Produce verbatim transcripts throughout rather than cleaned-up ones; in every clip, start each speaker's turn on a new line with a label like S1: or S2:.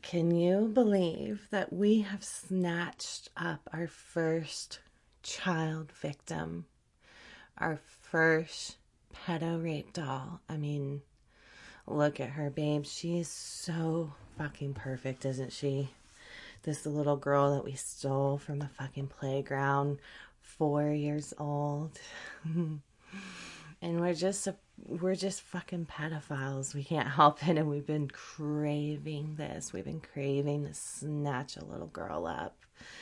S1: Can you believe that we have snatched up our first child victim, our first pedo rape doll? I mean, look at her, babe. She is so fucking perfect, isn't she? This little girl that we stole from the fucking playground, four years old. And we're just a, we're just fucking pedophiles. We can't help it, and we've been craving this. We've been craving to snatch a little girl up.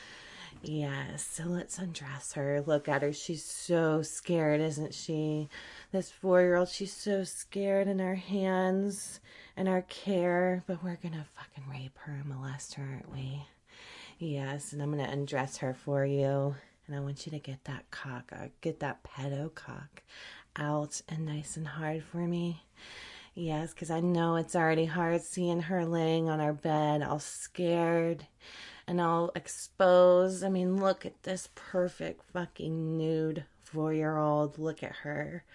S1: Yes, so let's undress her. Look at her. She's so scared, isn't she? This four-year-old, she's so scared in our hands and our care, but we're gonna fucking rape her and molest her, aren't we? Yes, and I'm gonna undress her for you. And I want you to get that cock, uh, get that pedo cock out and nice and hard for me. Yes, because I know it's already hard seeing her laying on our bed all scared and all exposed. I mean, look at this perfect fucking nude four-year-old. Look at her.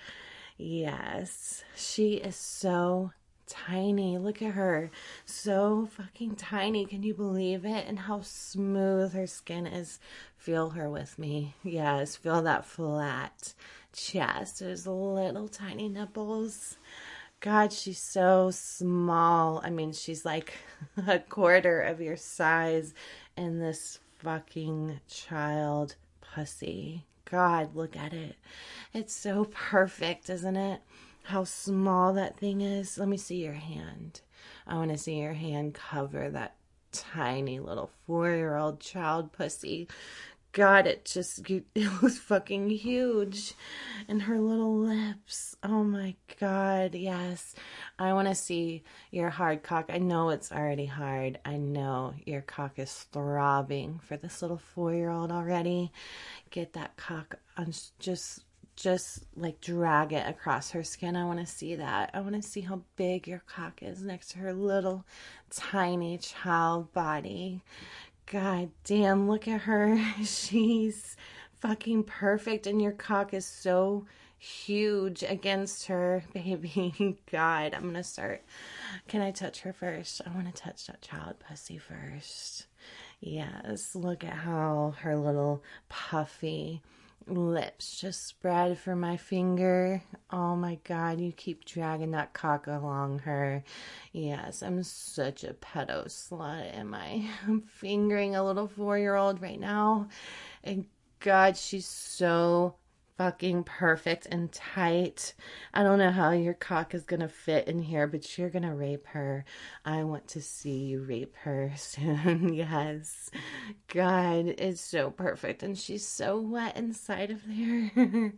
S1: Yes, she is so tiny. Look at her. So fucking tiny. Can you believe it? And how smooth her skin is. Feel her with me. Yes, feel that flat chest. There's little tiny nipples. God, she's so small. I mean, she's like a quarter of your size in this fucking child pussy. God, look at it. It's so perfect, isn't it? How small that thing is. Let me see your hand. I want to see your hand cover that tiny little four-year-old child pussy. God, it just, it was fucking huge. And her little lips. Oh my God, yes. I want to see your hard cock. I know it's already hard. I know your cock is throbbing for this little four-year-old already. Get that cock on, just, just like drag it across her skin. I want to see that. I want to see how big your cock is next to her little tiny child body. God damn, look at her. She's fucking perfect, and your cock is so huge against her, baby. God, I'm gonna start. Can I touch her first? I want to touch that child pussy first. Yes, look at how her little puffy lips just spread for my finger. Oh my God, you keep dragging that cock along her. Yes, I'm such a pedo slut, am I? I'm fingering a little four-year-old right now. And God, she's so fucking perfect and tight. I don't know how your cock is gonna fit in here, but you're gonna rape her. I want to see you rape her soon. Yes. God, it's so perfect, and she's so wet inside of there.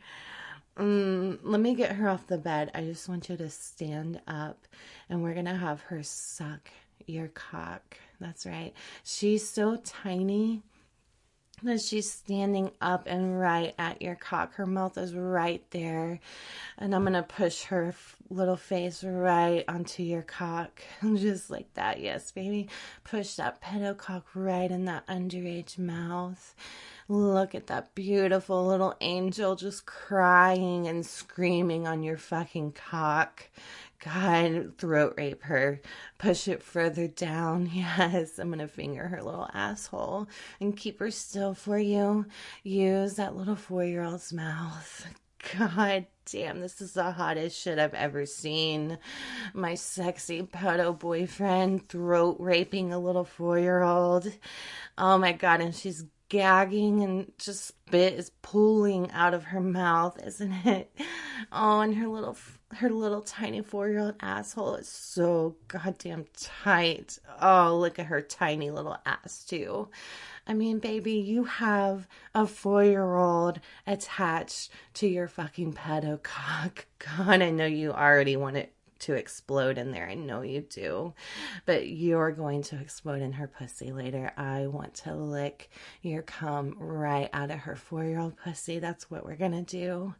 S1: mm, let me get her off the bed. I just want you to stand up, and we're gonna have her suck your cock. That's right. She's so tiny that she's standing up and right at your cock. Her mouth is right there. And I'm going to push her little face right onto your cock. Just like that. Yes, baby. Push that pedo cock right in that underage mouth. Look at that beautiful little angel just crying and screaming on your fucking cock. God, throat rape her. Push it further down. Yes, I'm going to finger her little asshole and keep her still for you. Use that little four-year-old's mouth. God damn, this is the hottest shit I've ever seen. My sexy pedo boyfriend throat raping a little four-year-old. Oh my God, and she's gagging and just spit is pooling out of her mouth, isn't it? Oh, and her little her little tiny four-year-old asshole is so goddamn tight. Oh, look at her tiny little ass too. I mean, baby, you have a four-year-old attached to your fucking pedo cock. God, I know you already want it to explode in there. I know you do. But you're going to explode in her pussy later. I want to lick your cum right out of her four-year-old pussy. That's what we're gonna do.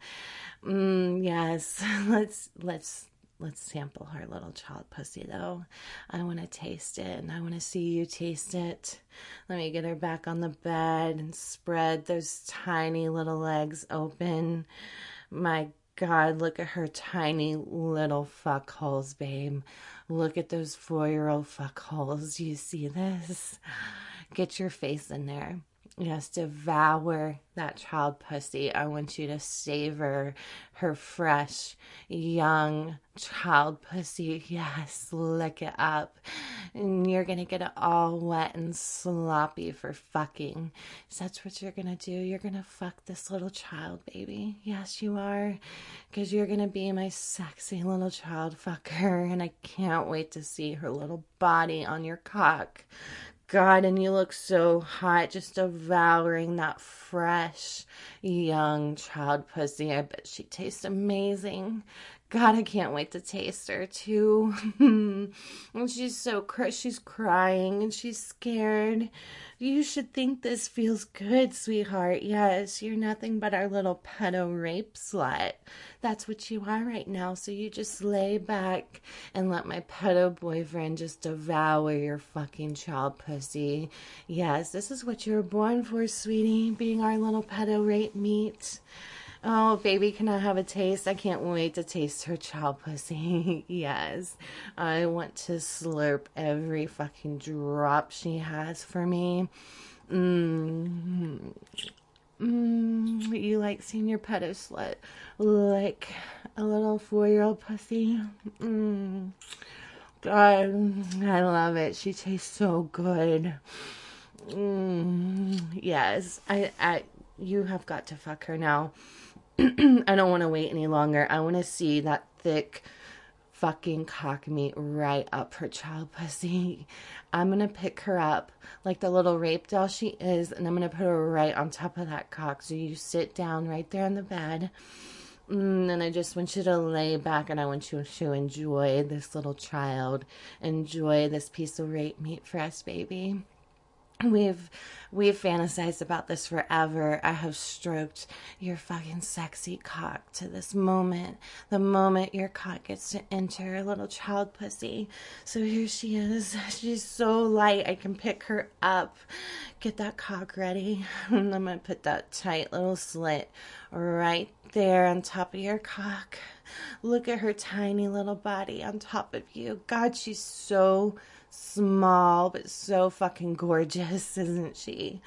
S1: Mm, yes. Let's let's let's sample her little child pussy though. I want to taste it, and I want to see you taste it. Let me get her back on the bed and spread those tiny little legs open. My God, look at her tiny little fuck holes, babe. Look at those four-year-old fuck holes. You see this? Get your face in there. Yes, devour that child pussy. I want you to savor her fresh, young child pussy. Yes, lick it up. And you're going to get it all wet and sloppy for fucking. So that's what you're going to do. You're going to fuck this little child, baby. Yes, you are. Because you're going to be my sexy little child fucker. And I can't wait to see her little body on your cock. God, and you look so hot just devouring that fresh, young child pussy. I bet she tastes amazing. God, I can't wait to taste her too. And she's so cr- she's crying and she's scared. You should think this feels good, sweetheart. Yes, you're nothing but our little pedo rape slut. That's what you are right now. So you just lay back and let my pedo boyfriend just devour your fucking child pussy. Yes, this is what you were born for, sweetie, being our little pedo rape meat. Oh, baby, can I have a taste? I can't wait to taste her child pussy. Yes. I want to slurp every fucking drop she has for me. Mmm. Mmm. You like seeing your pedo slut like a little four-year-old pussy? Mmm. God, I love it. She tastes so good. Mmm. Yes. I, I, you have got to fuck her now. I don't want to wait any longer. I want to see that thick fucking cock meat right up her child pussy. I'm going to pick her up like the little rape doll she is, and I'm going to put her right on top of that cock. So you sit down right there in the bed. Mm, and I just want you to lay back, and I want you to enjoy this little child. Enjoy this piece of rape meat for us, baby. We've we've fantasized about this forever. I have stroked your fucking sexy cock to this moment. The moment your cock gets to enter a little child pussy. So here she is. She's so light. I can pick her up. Get that cock ready. I'm going to put that tight little slit right there on top of your cock. Look at her tiny little body on top of you. God, she's so small, but so fucking gorgeous, isn't she?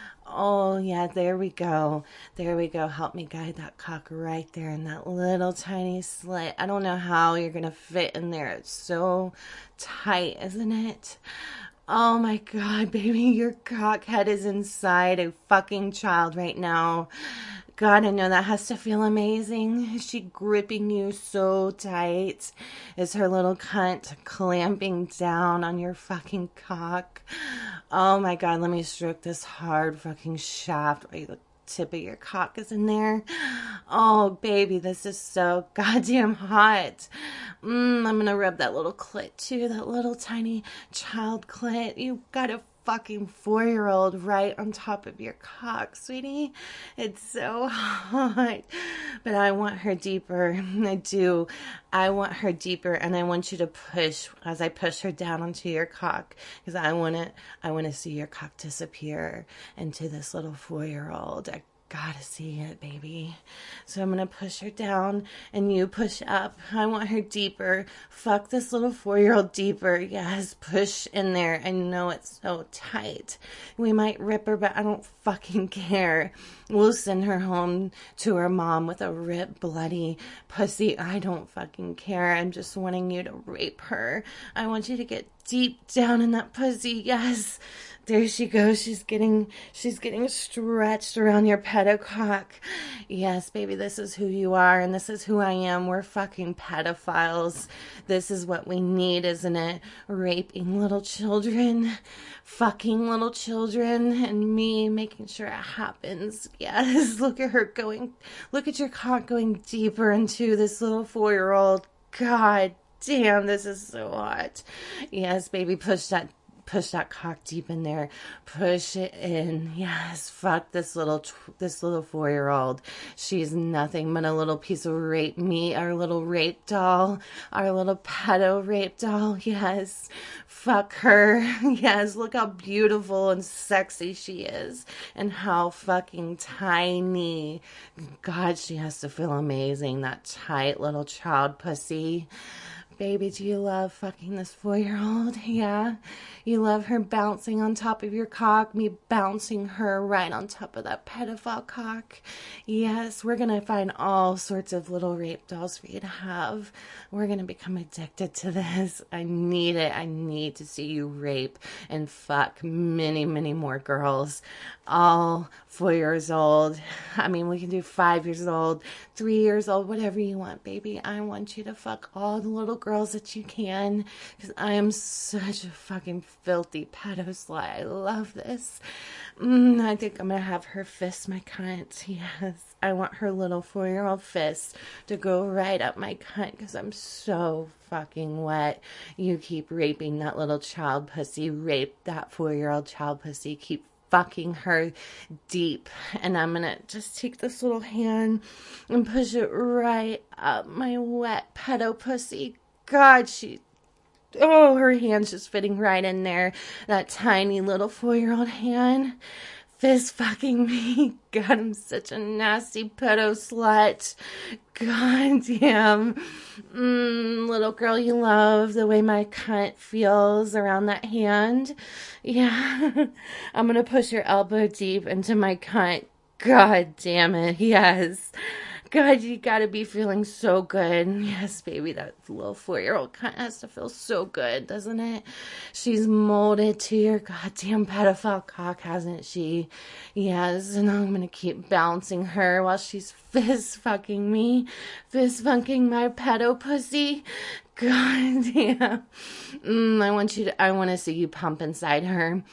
S1: Oh, yeah, there we go. There we go. Help me guide that cock right there in that little tiny slit. I don't know how you're going to fit in there. It's so tight, isn't it? Oh my God, baby, your cock head is inside a fucking child right now. God, I know that has to feel amazing. Is she gripping you so tight? Is her little cunt clamping down on your fucking cock? Oh my God, let me stroke this hard fucking shaft while the tip of your cock is in there. Oh, baby, this is so goddamn hot. Mm, I'm gonna rub that little clit too, that little tiny child clit. You got a fucking four-year-old right on top of your cock, sweetie. It's so hot. But I want her deeper. I do. I want her deeper, and I want you to push as I push her down onto your cock, because I want to I want to see your cock disappear into this little four-year-old. I gotta see it, baby. So I'm gonna push her down and you push up. I want her deeper. Fuck this little four-year-old deeper. Yes, push in there. I know it's so tight. We might rip her, but I don't fucking care. We'll send her home to her mom with a ripped, bloody pussy. I don't fucking care. I'm just wanting you to rape her. I want you to get deep down in that pussy. Yes. There she goes. She's getting, she's getting stretched around your pedocock. Yes, baby, this is who you are, and this is who I am. We're fucking pedophiles. This is what we need, isn't it? Raping little children, fucking little children, and me making sure it happens. Yes, look at her going, look at your cock going deeper into this little four-year-old. God damn, this is so hot. Yes, baby, push that push that cock deep in there. Push it in. Yes, fuck this little, this little four-year-old. She's nothing but a little piece of rape meat, our little rape doll, our little pedo rape doll. Yes, fuck her. Yes, look how beautiful and sexy she is, and how fucking tiny. God, she has to feel amazing, that tight little child pussy. Baby, do you love fucking this four-year-old? Yeah? You love her bouncing on top of your cock, me bouncing her right on top of that pedophile cock? Yes, we're gonna find all sorts of little rape dolls for you to have. We're gonna become addicted to this. I need it. I need to see you rape and fuck many, many more girls. All four years old. I mean, we can do five years old, three years old, whatever you want, baby. I want you to fuck all the little girls that you can, because I am such a fucking filthy pedo slut. I love this. Mm, I think I'm gonna have her fist my cunt. Yes, I want her little four-year-old fist to go right up my cunt, because I'm so fucking wet. You keep raping that little child pussy. Rape that four-year-old child pussy. Keep fucking her deep, and I'm gonna just take this little hand and push it right up my wet pedo pussy. God, she, oh, her hand's just fitting right in there. That tiny little four-year-old hand. Fist fucking me. God, I'm such a nasty pedo slut. God damn. Mm, little girl, you love the way my cunt feels around that hand. Yeah. I'm gonna push your elbow deep into my cunt. God damn it. Yes. God, you gotta be feeling so good. Yes, baby, that little four-year-old cunt has to feel so good, doesn't it? She's molded to your goddamn pedophile cock, hasn't she? Yes, and I'm gonna keep bouncing her while she's fist-fucking me. Fist-fucking my pedo pussy. God damn. Mm, I want you to, I want to see you pump inside her.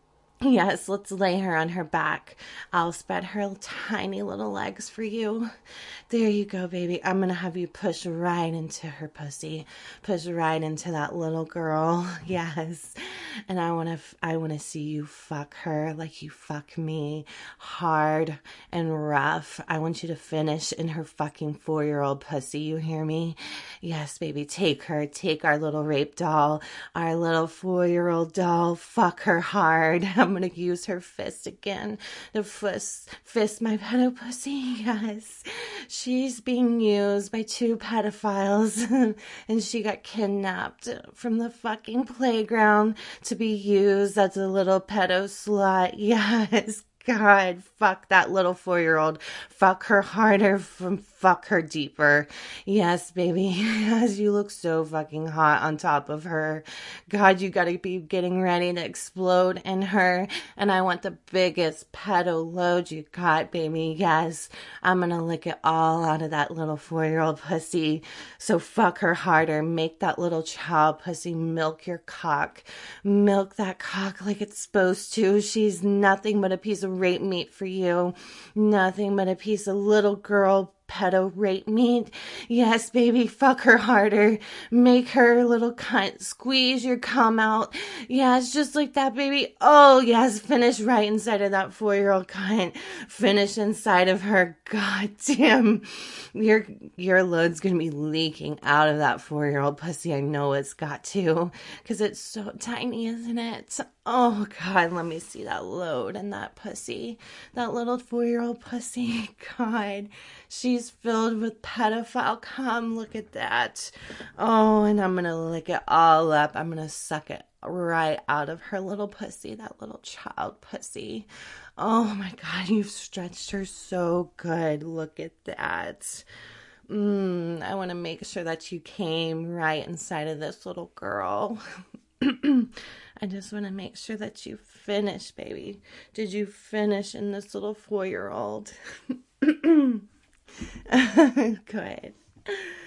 S1: Yes, let's lay her on her back. I'll spread her tiny little legs for you. There you go, baby. I'm going to have you push right into her pussy. Push right into that little girl. Yes. And I want to I want to see you fuck her like you fuck me. Hard and rough. I want you to finish in her fucking four-year-old pussy. You hear me? Yes, baby. Take her. Take our little rape doll. Our little four-year-old doll. Fuck her hard. I'm going to use her fist again to fist, fist my pedo pussy. Yes. She's being used by two pedophiles and she got kidnapped from the fucking playground to be used as a little pedo slut. Yes. God, fuck that little four-year-old. Fuck her harder, from fuck her deeper. Yes, baby. Yes, you look so fucking hot on top of her. God, you gotta be getting ready to explode in her. And I want the biggest pedo load you got, baby. Yes, I'm gonna lick it all out of that little four-year-old pussy. So fuck her harder. Make that little child pussy milk your cock. Milk that cock like it's supposed to. She's nothing but a piece of rape meat for you. Nothing but a piece of little girl pedo rape meat. Yes, baby, fuck her harder. Make her little cunt squeeze your cum out. Yes, just like that, baby. Oh, yes, finish right inside of that four-year-old cunt. Finish inside of her. God damn. Your, your load's gonna be leaking out of that four-year-old pussy. I know it's got to, because it's so tiny, isn't it? Oh, God, let me see that load in that pussy. That little four-year-old pussy. God, she's filled with pedophile cum. Look at that. Oh, and I'm going to lick it all up. I'm going to suck it right out of her little pussy, that little child pussy. Oh, my God, you've stretched her so good. Look at that. Mm, I want to make sure that you came right inside of this little girl. I just want to make sure that you finish, baby. Did you finish in this little four-year-old? Good.